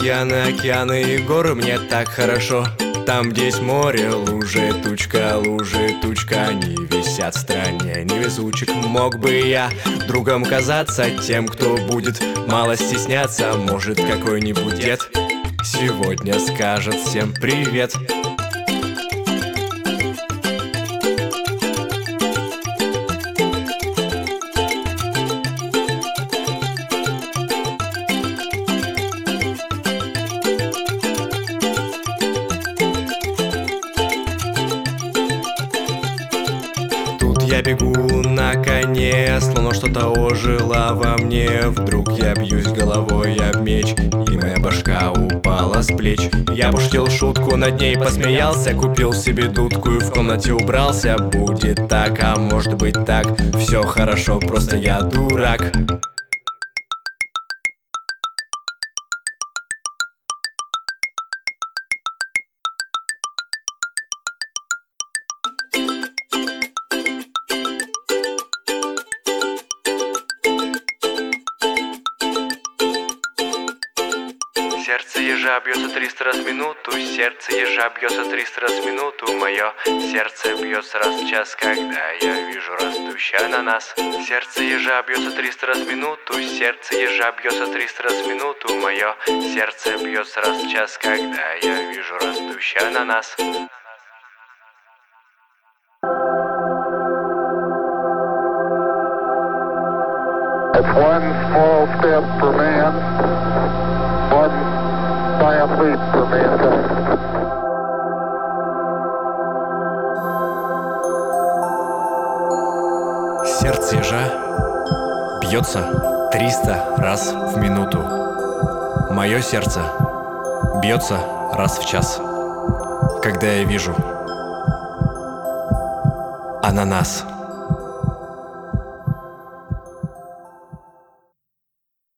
океаны, океаны и горы, мне так хорошо. Там, где есть море, лужи, тучка, они висят в стране невезучих. Мог бы я другом казаться, тем, кто будет мало стесняться. Может, какой-нибудь дед сегодня скажет всем привет. Я бегу на коне, словно что-то ожило во мне. Вдруг я бьюсь головой об меч, и моя башка упала с плеч. Я пошутил шутку, над ней посмеялся, купил себе дудку и в комнате убрался. Будет так, а может быть так, все хорошо, просто я дурак. Сердце ежа бьется 300 раз в минуту, сердце ежа бьется 300 раз в минуту. Мое сердце бьется раз в час, когда я вижу растущий ананас. Сердце ежа бьется 300 раз в минуту, сердце ежа бьется 300 раз в минуту. Мое сердце бьется раз в час, когда я вижу растущий ананас. It's one small step for man, one giant leap for mankind. Сердце ежа бьется 300 раз в минуту. Мое сердце бьется раз в час, когда я вижу ананас.